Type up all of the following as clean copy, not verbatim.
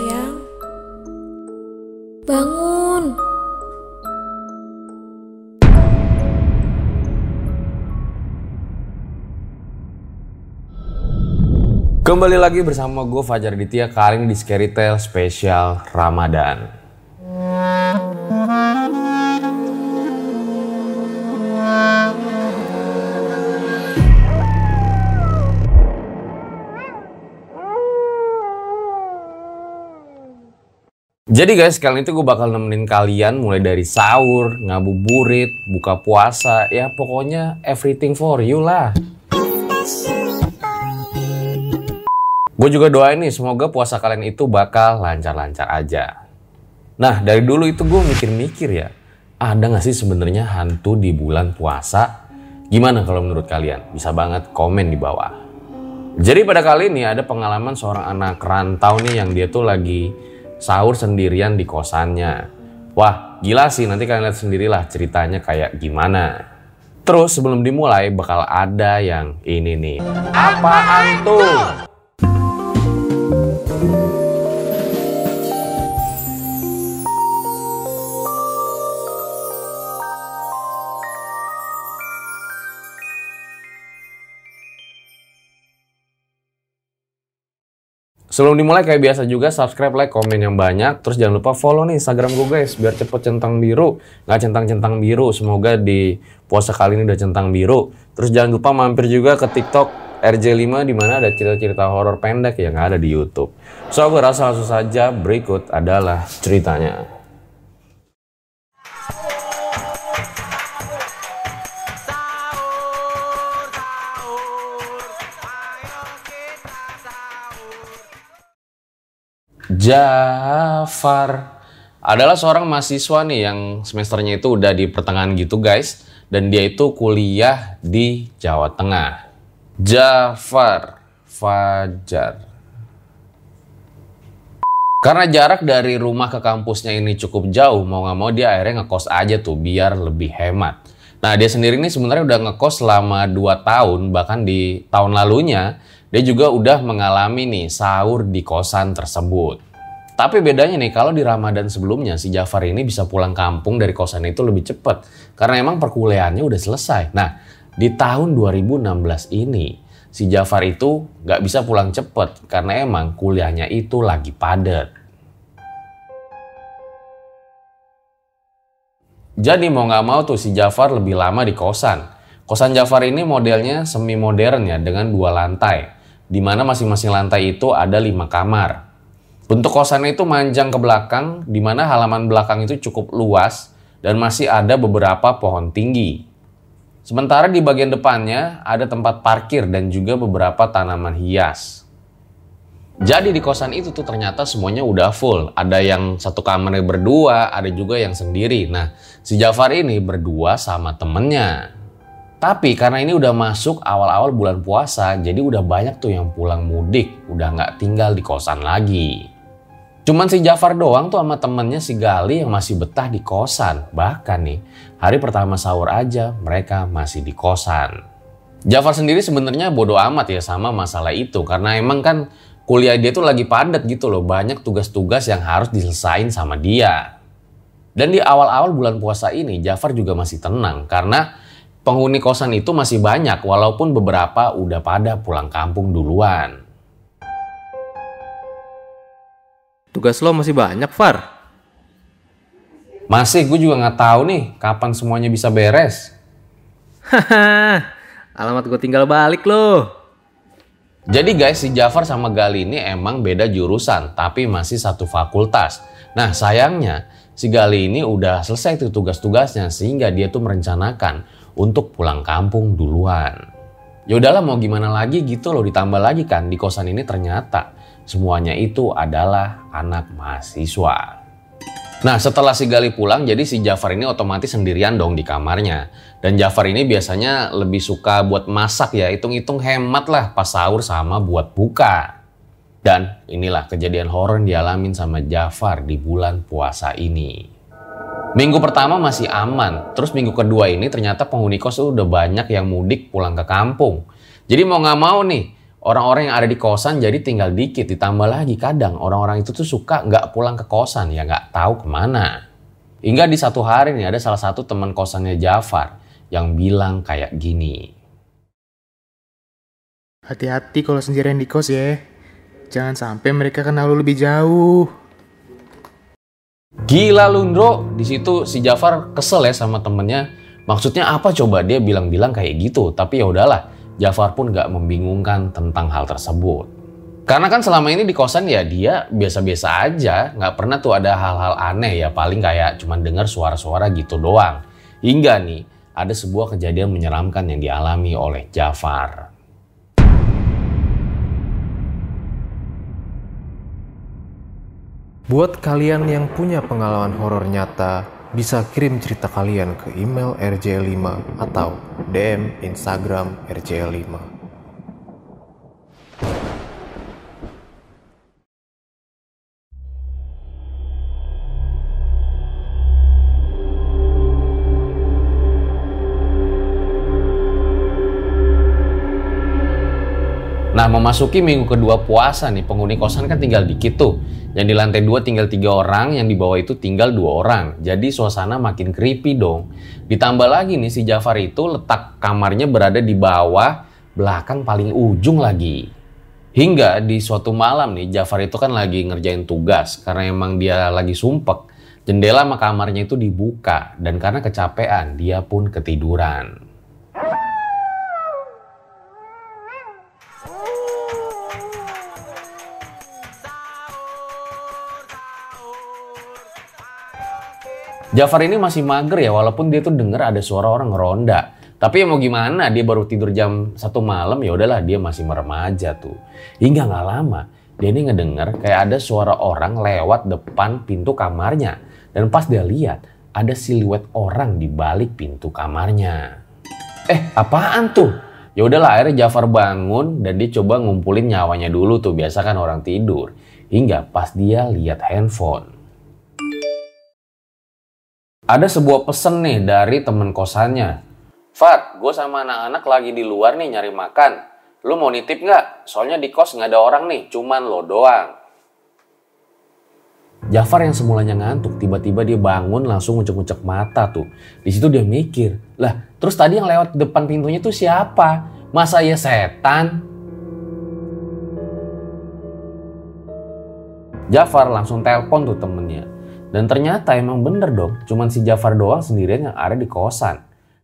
Sayang, bangun. Kembali lagi bersama gue Fajar Ditya, kali ini di Scary Tale spesial Ramadan. Jadi guys, kali ini gue bakal nemenin kalian mulai dari sahur, ngabuburit, buka puasa, ya pokoknya everything for you lah. Gue juga doain nih, semoga puasa kalian itu bakal lancar-lancar aja. Nah, dari dulu itu gue mikir-mikir ya, ada gak sih sebenarnya hantu di bulan puasa? Gimana kalau menurut kalian? Bisa banget komen di bawah. Jadi pada kali ini ada pengalaman seorang anak rantau nih yang dia tuh lagi sahur sendirian di kosannya. Wah, gila sih, nanti kalian lihat sendirilah ceritanya kayak gimana. Terus sebelum dimulai bakal ada yang ini nih. Apaan tuh? Sebelum dimulai kayak biasa juga subscribe, like, komen yang banyak. Terus jangan lupa follow nih Instagram gue guys, biar cepet centang biru. Nggak centang-centang biru, semoga di puasa kali ini udah centang biru. Terus jangan lupa mampir juga ke TikTok RJ5 di mana ada cerita-cerita horor pendek yang ada di YouTube. So gue rasa langsung saja, berikut adalah ceritanya. Jafar adalah seorang mahasiswa nih yang semesternya itu udah di pertengahan gitu guys. Dan dia itu kuliah di Jawa Tengah. Jafar Fajar. Karena jarak dari rumah ke kampusnya ini cukup jauh, mau gak mau dia akhirnya ngekos aja tuh biar lebih hemat. Nah dia sendiri ini sebenarnya udah ngekos selama 2 tahun, bahkan di tahun lalunya dia juga udah mengalami nih sahur di kosan tersebut. Tapi bedanya nih kalau di Ramadan sebelumnya si Jafar ini bisa pulang kampung dari kosan itu lebih cepat. Karena emang perkuliahannya udah selesai. Nah di tahun 2016 ini si Jafar itu gak bisa pulang cepet karena emang kuliahnya itu lagi padat. Jadi mau gak mau tuh si Jafar lebih lama di kosan. Kosan Jafar ini modelnya semi modern ya dengan 2 lantai. Di mana masing-masing lantai itu ada 5 kamar. Bentuk kosannya itu manjang ke belakang, di mana halaman belakang itu cukup luas dan masih ada beberapa pohon tinggi. Sementara di bagian depannya ada tempat parkir dan juga beberapa tanaman hias. Jadi di kosan itu tuh ternyata semuanya udah full. Ada yang satu kamarnya berdua, ada juga yang sendiri. Nah, si Jafar ini berdua sama temennya. Tapi karena ini udah masuk awal-awal bulan puasa, jadi udah banyak tuh yang pulang mudik, udah nggak tinggal di kosan lagi. Cuman si Jafar doang tuh sama temennya si Gali yang masih betah di kosan. Bahkan nih, hari pertama sahur aja mereka masih di kosan. Jafar sendiri sebenarnya bodo amat ya sama masalah itu, karena emang kan kuliah dia tuh lagi padat gitu loh, banyak tugas-tugas yang harus diselesain sama dia. Dan di awal-awal bulan puasa ini Jafar juga masih tenang karena penghuni kosan itu masih banyak walaupun beberapa udah pada pulang kampung duluan. Tugas lo masih banyak, Far? Masih, gue juga nggak tahu nih kapan semuanya bisa beres. Haha, alamat gue tinggal balik lo. Jadi guys, si Jafar sama Gali ini emang beda jurusan tapi masih satu fakultas. Nah sayangnya si Gali ini udah selesai tuh tugas-tugasnya sehingga dia tuh merencanakan untuk pulang kampung duluan. Ya udahlah mau gimana lagi gitu loh, ditambah lagi kan di kosan ini ternyata semuanya itu adalah anak mahasiswa. Nah setelah si Gali pulang jadi si Jafar ini otomatis sendirian dong di kamarnya. Dan Jafar ini biasanya lebih suka buat masak ya, hitung-hitung hemat lah pas sahur sama buat buka. Dan inilah kejadian horor yang dialamin sama Jafar di bulan puasa ini. Minggu pertama masih aman, terus minggu kedua ini ternyata penghuni kos udah banyak yang mudik pulang ke kampung. Jadi mau gak mau nih, Orang-orang yang ada di kosan jadi tinggal dikit, ditambah lagi kadang orang-orang itu tuh suka nggak pulang ke kosan, ya nggak tahu kemana. Hingga di satu hari nih ada salah satu teman kosannya Jafar yang bilang kayak gini. Hati-hati kalau sendirian di kos ya. Jangan sampai mereka kenal lu lebih jauh. Gila lu Ndro, di situ si Jafar kesel ya sama temennya. Maksudnya apa coba dia bilang-bilang kayak gitu, tapi ya udahlah, Jafar pun gak membingungkan tentang hal tersebut. Karena kan selama ini di kosan ya dia biasa-biasa aja, gak pernah tuh ada hal-hal aneh ya, paling kayak cuman dengar suara-suara gitu doang. Hingga nih, ada sebuah kejadian menyeramkan yang dialami oleh Jafar. Buat kalian yang punya pengalaman horor nyata, bisa kirim cerita kalian ke email rjl5 atau DM Instagram rjl5. Nah, memasuki minggu kedua puasa nih, penghuni kosan kan tinggal dikit tuh. Yang di lantai 2 tinggal 3 orang, yang di bawah itu tinggal 2 orang. Jadi suasana makin creepy dong. Ditambah lagi nih si Jafar itu letak kamarnya berada di bawah, belakang paling ujung lagi. Hingga di suatu malam nih, Jafar itu kan lagi ngerjain tugas. Karena emang dia lagi sumpek, jendela sama kamarnya itu dibuka. Dan karena kecapean, dia pun ketiduran. Jafar ini masih mager ya, walaupun dia tuh denger ada suara orang ngeronda. Tapi ya mau gimana, dia baru tidur jam 1 malam, ya udahlah dia masih merem aja tuh. Hingga nggak lama, dia ini ngedenger kayak ada suara orang lewat depan pintu kamarnya. Dan pas dia lihat, ada siluet orang di balik pintu kamarnya. Apaan tuh? Ya udahlah, akhirnya Jafar bangun dan dia coba ngumpulin nyawanya dulu tuh, biasa kan orang tidur. Hingga pas dia lihat handphone. Ada sebuah pesen nih dari temen kosannya. Fat, gue sama anak-anak lagi di luar nih nyari makan. Lu mau nitip nggak? Soalnya di kos nggak ada orang nih, cuman lo doang. Jafar yang semulanya ngantuk, tiba-tiba dia bangun langsung ngucek-ngucek mata tuh. Di situ dia mikir, lah terus tadi yang lewat depan pintunya tuh siapa? Masa ya setan? Jafar langsung telepon tuh temennya. Dan ternyata emang bener dong, cuman si Jafar doang sendirian yang ada di kosan.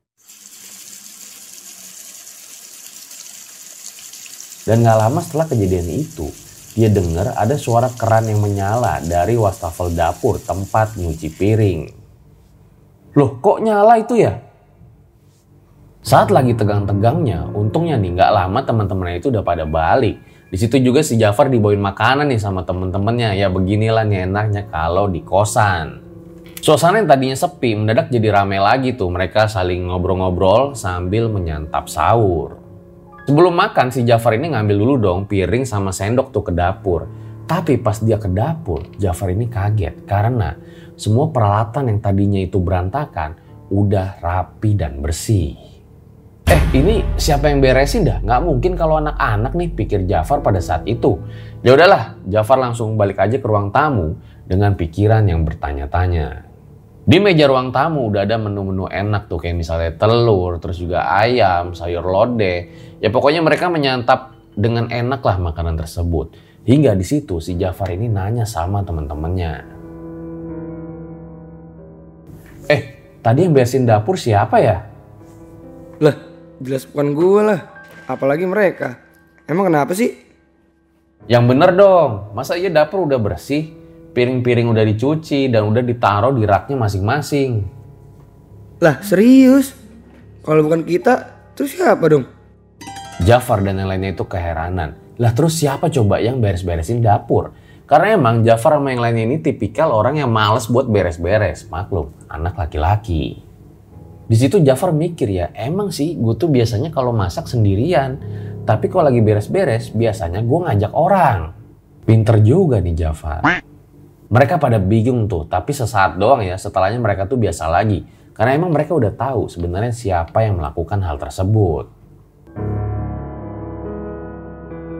Dan gak lama setelah kejadian itu, dia dengar ada suara keran yang menyala dari wastafel dapur tempat nyuci piring. Loh kok nyala itu ya? Saat lagi tegang-tegangnya, untungnya nih gak lama teman-temannya itu udah pada balik. Di situ juga si Jafar dibawain makanan nih sama temen-temennya. Ya beginilah nih enaknya kalau di kosan. Suasana yang tadinya sepi mendadak jadi ramai lagi tuh. Mereka saling ngobrol-ngobrol sambil menyantap sahur. Sebelum makan si Jafar ini ngambil dulu dong piring sama sendok tuh ke dapur. Tapi pas dia ke dapur, Jafar ini kaget karena semua peralatan yang tadinya itu berantakan udah rapi dan bersih. Ini siapa yang beresin dah? Nggak mungkin kalau anak-anak nih, pikir Jafar pada saat itu. Ya udahlah, Jafar langsung balik aja ke ruang tamu dengan pikiran yang bertanya-tanya. Di meja ruang tamu udah ada menu-menu enak tuh, kayak misalnya telur, terus juga ayam, sayur lodeh. Ya pokoknya mereka menyantap dengan enak lah makanan tersebut. Hingga di situ si Jafar ini nanya sama teman-temannya. Tadi yang beresin dapur siapa ya? Lah, jelas bukan gue lah. Apalagi mereka. Emang kenapa sih? Yang bener dong. Masa iya dapur udah bersih? Piring-piring udah dicuci dan udah ditaruh di raknya masing-masing. Lah, serius? Kalau bukan kita, terus siapa dong? Jafar dan yang lainnya itu keheranan. Lah terus siapa coba yang beres-beresin dapur? Karena emang Jafar sama yang lainnya ini tipikal orang yang males buat beres-beres. Maklum, anak laki-laki. Di situ Jafar mikir ya, emang sih gue tuh biasanya kalau masak sendirian. Tapi kalau lagi beres-beres, biasanya gue ngajak orang. Pinter juga nih Jafar. Mereka pada bingung tuh, tapi sesaat doang ya, setelahnya mereka tuh biasa lagi. Karena emang mereka udah tahu sebenarnya siapa yang melakukan hal tersebut.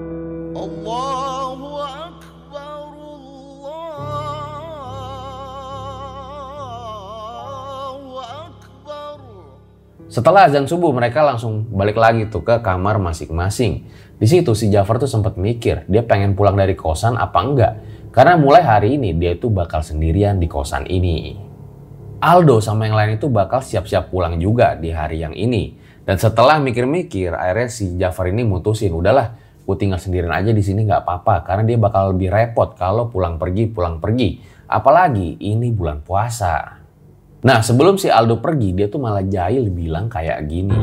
Setelah azan subuh mereka langsung balik lagi tuh ke kamar masing-masing. Di situ si Jafar tuh sempat mikir dia pengen pulang dari kosan apa enggak. Karena mulai hari ini dia tuh bakal sendirian di kosan ini. Aldo sama yang lain itu bakal siap-siap pulang juga di hari yang ini. Dan setelah mikir-mikir akhirnya si Jafar ini mutusin udahlah gue tinggal sendirian aja di sini nggak apa-apa. Karena dia bakal lebih repot kalau pulang pergi. Apalagi ini bulan puasa. Nah sebelum si Aldo pergi dia tuh malah jahil bilang kayak gini.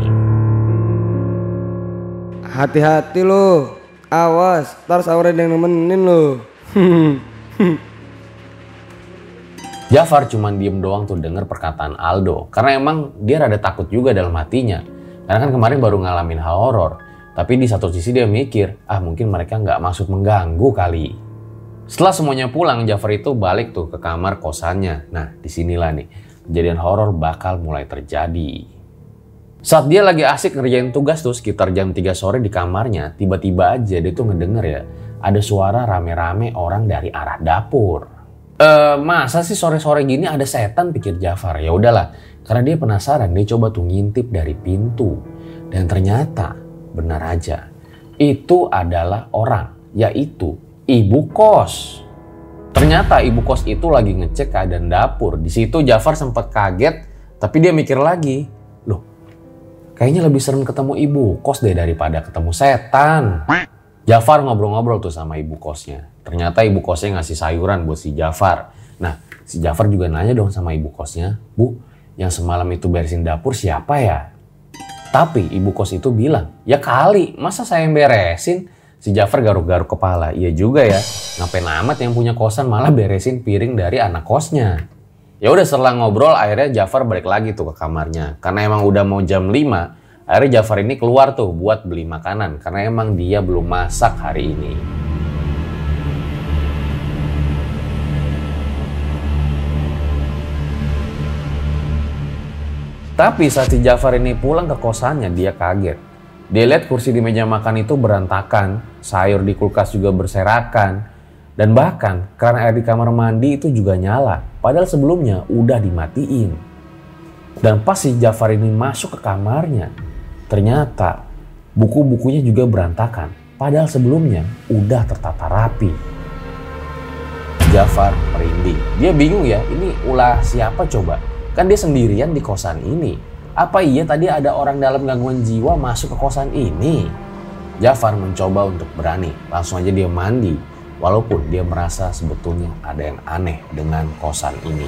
Hati-hati lo, awas, ntar sahur ada yang nemenin lo. Jafar cuman diem doang tuh denger perkataan Aldo. Karena emang dia rada takut juga dalam hatinya. Karena kan kemarin baru ngalamin hal horor. Tapi di satu sisi dia mikir, mungkin mereka nggak maksud mengganggu kali. Setelah semuanya pulang, Jafar itu balik tuh ke kamar kosannya. Nah disinilah nih, kejadian horor bakal mulai terjadi. Saat dia lagi asik ngerjain tugas tuh sekitar jam 3 sore di kamarnya, tiba-tiba aja dia tuh ngedenger ya, ada suara rame-rame orang dari arah dapur. Masa sih sore-sore gini ada setan, pikir Jafar. Ya udahlah, karena dia penasaran, dia coba tuh ngintip dari pintu. Dan ternyata benar aja, itu adalah orang, yaitu ibu kos. Ternyata ibu kos itu lagi ngecek keadaan dapur. Di situ Jafar sempat kaget, tapi dia mikir lagi, loh, kayaknya lebih serem ketemu ibu kos deh daripada ketemu setan. Jafar ngobrol-ngobrol tuh sama ibu kosnya. Ternyata ibu kosnya ngasih sayuran buat si Jafar. Nah, si Jafar juga nanya dong sama ibu kosnya, Bu, yang semalam itu beresin dapur siapa ya? Tapi ibu kos itu bilang, ya kali, masa saya yang beresin? Si Jafar garuk-garuk kepala, iya juga ya. Ngapain amat yang punya kosan malah beresin piring dari anak kosnya. Ya udah setelah ngobrol akhirnya Jafar balik lagi tuh ke kamarnya. Karena emang udah mau jam 5, akhirnya Jafar ini keluar tuh buat beli makanan. Karena emang dia belum masak hari ini. Tapi saat si Jafar ini pulang ke kosannya dia kaget. Dia lihat kursi di meja makan itu berantakan, sayur di kulkas juga berserakan, dan bahkan keran air di kamar mandi itu juga nyala, padahal sebelumnya udah dimatiin. Dan pas si Jafar ini masuk ke kamarnya, ternyata buku-bukunya juga berantakan, padahal sebelumnya udah tertata rapi. Jafar merinding, dia bingung ya, ini ulah siapa coba? Kan dia sendirian di kosan ini. Apa iya tadi ada orang dalam gangguan jiwa masuk ke kosan ini? Jafar mencoba untuk berani. Langsung aja dia mandi. Walaupun dia merasa sebetulnya ada yang aneh dengan kosan ini.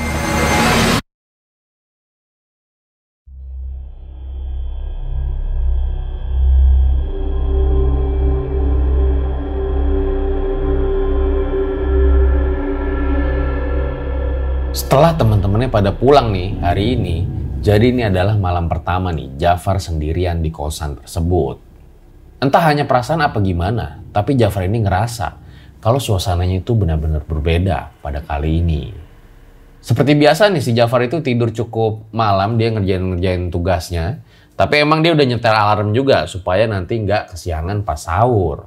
Setelah teman-temannya pada pulang nih hari ini, jadi ini adalah malam pertama nih Jafar sendirian di kosan tersebut. Entah hanya perasaan apa gimana, tapi Jafar ini ngerasa kalau suasananya itu benar-benar berbeda pada kali ini. Seperti biasa nih si Jafar itu tidur cukup malam, dia ngerjain tugasnya. Tapi emang dia udah nyetel alarm juga supaya nanti nggak kesiangan pas sahur.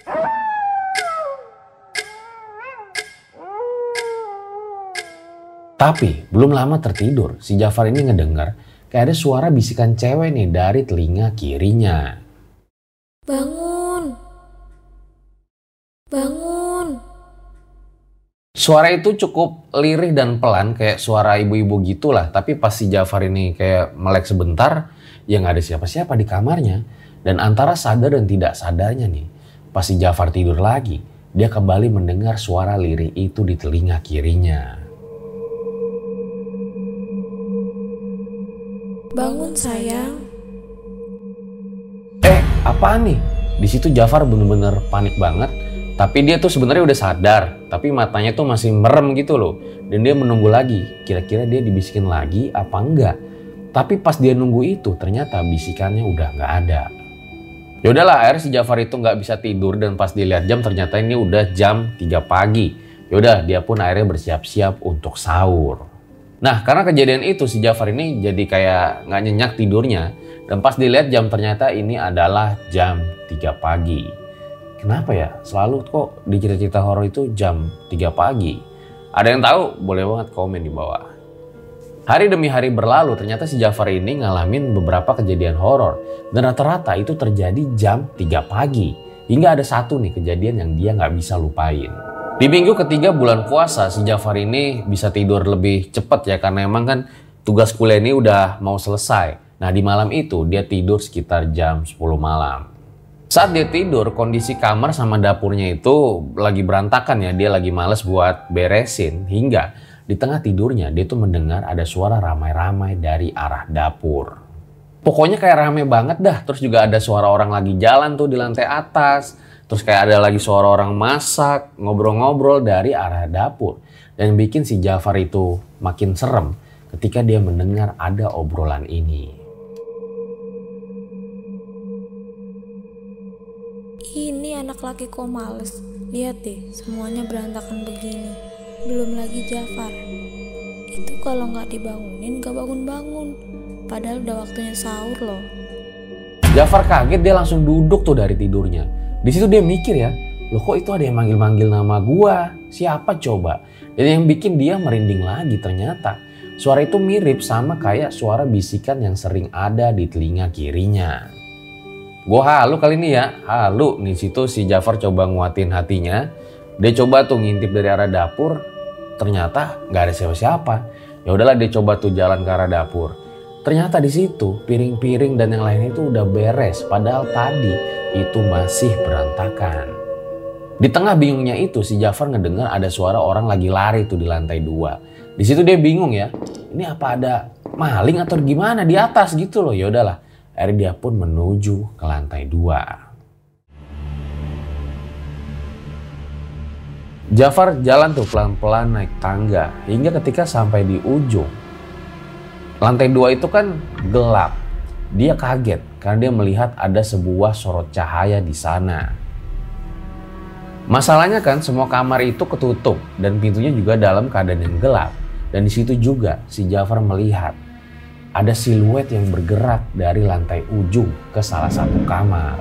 Tapi belum lama tertidur, si Jafar ini ngedengar kayak ada suara bisikan cewek nih dari telinga kirinya. Bangun. Bangun. Suara itu cukup lirih dan pelan kayak suara ibu-ibu gitulah. Tapi pas si Jafar ini kayak melek sebentar, ya nggak ada siapa-siapa di kamarnya. Dan antara sadar dan tidak sadarnya nih, pas si Jafar tidur lagi, dia kembali mendengar suara lirih itu di telinga kirinya. Bangun sayang. Apaan nih? Di situ Jafar bener-bener panik banget. Tapi dia tuh sebenarnya udah sadar. Tapi matanya tuh masih merem gitu loh. Dan dia menunggu lagi. Kira-kira dia dibisikin lagi apa enggak? Tapi pas dia nunggu itu ternyata bisikannya udah nggak ada. Yaudahlah akhirnya si Jafar itu nggak bisa tidur. Dan pas dilihat jam ternyata ini udah jam 3 pagi. Yaudah dia pun akhirnya bersiap-siap untuk sahur. Nah karena kejadian itu si Jafar ini jadi kayak gak nyenyak tidurnya. Dan pas dilihat jam ternyata ini adalah jam 3 pagi. Kenapa ya selalu kok di cerita-cerita horor itu jam 3 pagi? Ada yang tahu? Boleh banget komen di bawah. Hari demi hari berlalu, ternyata si Jafar ini ngalamin beberapa kejadian horor. Dan rata-rata itu terjadi jam 3 pagi. Hingga ada satu nih kejadian yang dia nggak bisa lupain. Di minggu ketiga bulan puasa, si Jafar ini bisa tidur lebih cepat ya. Karena emang kan tugas kuliah ini udah mau selesai. Nah di malam itu dia tidur sekitar jam 10 malam. Saat dia tidur, kondisi kamar sama dapurnya itu lagi berantakan ya. Dia lagi males buat beresin. Hingga di tengah tidurnya dia tuh mendengar ada suara ramai-ramai dari arah dapur. Pokoknya kayak ramai banget dah. Terus juga ada suara orang lagi jalan tuh di lantai atas. Terus kayak ada lagi suara orang masak, ngobrol-ngobrol dari arah dapur. Dan bikin si Jafar itu makin serem ketika dia mendengar ada obrolan ini. Ini anak laki kok males. Lihat deh, semuanya berantakan begini. Belum lagi Jafar. Itu kalau nggak dibangunin nggak bangun-bangun. Padahal udah waktunya sahur loh. Jafar kaget, dia langsung duduk tuh dari tidurnya. Di situ dia mikir ya, loh kok itu ada yang manggil-manggil nama gua? Siapa coba? Dan yang bikin dia merinding lagi ternyata suara itu mirip sama kayak suara bisikan yang sering ada di telinga kirinya. Gua halu kali ini ya, halu. Di situ si Jafar coba nguatin hatinya. Dia coba tuh ngintip dari arah dapur, ternyata nggak ada siapa-siapa. Ya udahlah dia coba tuh jalan ke arah dapur. Ternyata di situ piring-piring dan yang lainnya itu udah beres, padahal tadi itu masih berantakan. Di tengah bingungnya itu si Jafar ngedengar ada suara orang lagi lari tuh di lantai 2. Di situ dia bingung ya, ini apa ada maling atau gimana di atas gitu loh. Ya udahlah, akhirnya dia pun menuju ke lantai 2. Jafar jalan tuh pelan-pelan naik tangga hingga ketika sampai di ujung. Lantai 2 itu kan gelap. Dia kaget karena dia melihat ada sebuah sorot cahaya di sana. Masalahnya kan semua kamar itu ketutup dan pintunya juga dalam keadaan yang gelap. Dan di situ juga si Jafar melihat ada siluet yang bergerak dari lantai ujung ke salah satu kamar.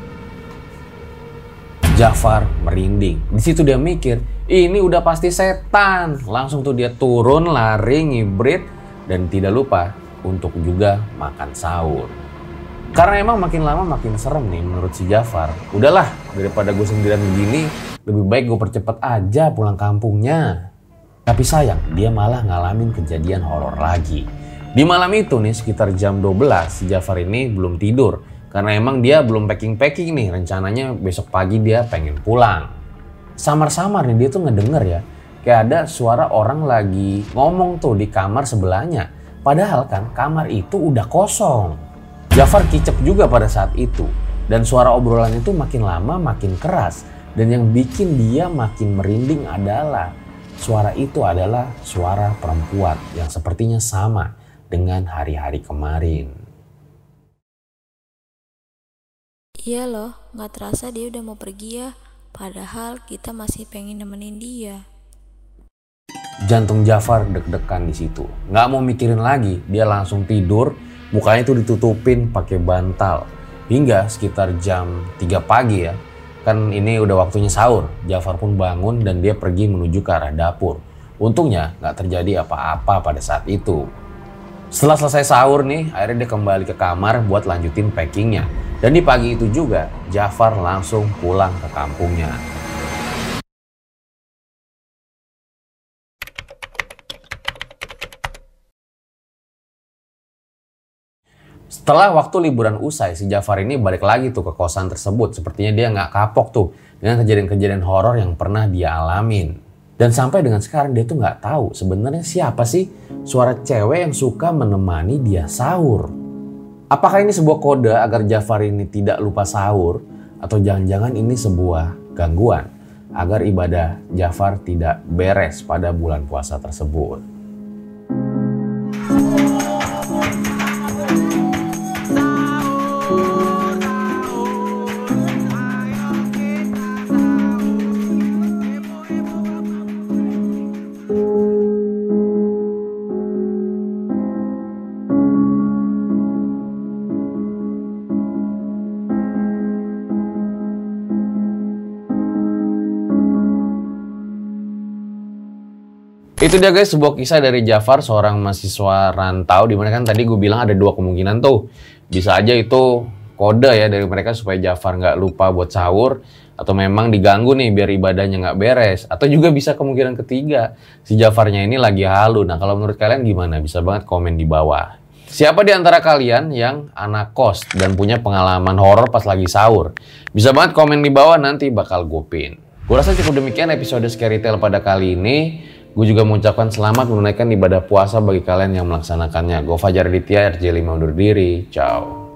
Jafar merinding. Di situ dia mikir, ini udah pasti setan. Langsung tuh dia turun, lari, ngibrit, dan tidak lupa untuk juga makan sahur. Karena emang makin lama makin serem nih menurut si Jafar. Udahlah, daripada gue sendirian begini, lebih baik gue percepat aja pulang kampungnya. Tapi sayang, dia malah ngalamin kejadian horor lagi. Di malam itu nih sekitar jam 12, si Jafar ini belum tidur. Karena emang dia belum packing-packing nih, rencananya besok pagi dia pengen pulang. Samar-samar nih dia tuh ngedenger ya, kayak ada suara orang lagi ngomong tuh di kamar sebelahnya. Padahal kan kamar itu udah kosong. Jafar kicep juga pada saat itu. Dan suara obrolan itu makin lama makin keras. Dan yang bikin dia makin merinding adalah suara itu adalah suara perempuan yang sepertinya sama dengan hari-hari kemarin. Iya loh, nggak terasa dia udah mau pergi ya. Padahal kita masih pengen nemenin dia. Jantung Jafar deg-degan di situ. Nggak mau mikirin lagi, dia langsung tidur. Mukanya itu ditutupin pakai bantal. Hingga sekitar jam 3 pagi ya. Kan ini udah waktunya sahur. Jafar pun bangun dan dia pergi menuju ke arah dapur. Untungnya nggak terjadi apa-apa pada saat itu. Setelah selesai sahur nih, akhirnya dia kembali ke kamar buat lanjutin packingnya. Dan di pagi itu juga, Jafar langsung pulang ke kampungnya. Setelah waktu liburan usai, si Jafar ini balik lagi tuh ke kosan tersebut. Sepertinya dia nggak kapok tuh dengan kejadian-kejadian horor yang pernah dia alamin. Dan sampai dengan sekarang dia tuh nggak tahu sebenarnya siapa sih suara cewek yang suka menemani dia sahur. Apakah ini sebuah kode agar Jafar ini tidak lupa sahur? Atau jangan-jangan ini sebuah gangguan agar ibadah Jafar tidak beres pada bulan puasa tersebut? Itu dia guys, sebuah kisah dari Jafar, seorang mahasiswa rantau, dimana kan tadi gue bilang ada dua kemungkinan tuh. Bisa aja itu kode ya dari mereka supaya Jafar nggak lupa buat sahur, atau memang diganggu nih biar ibadahnya nggak beres. Atau juga bisa kemungkinan ketiga, si Jafarnya ini lagi halu. Nah kalau menurut kalian gimana? Bisa banget komen di bawah. Siapa di antara kalian yang anak kos dan punya pengalaman horor pas lagi sahur? Bisa banget komen di bawah, nanti bakal gue pin. Gue rasa cukup demikian episode Scary Tale pada kali ini. Gue juga mengucapkan selamat menunaikan ibadah puasa bagi kalian yang melaksanakannya. Gue Fajar Aditya, RJ5 undur diri. Ciao.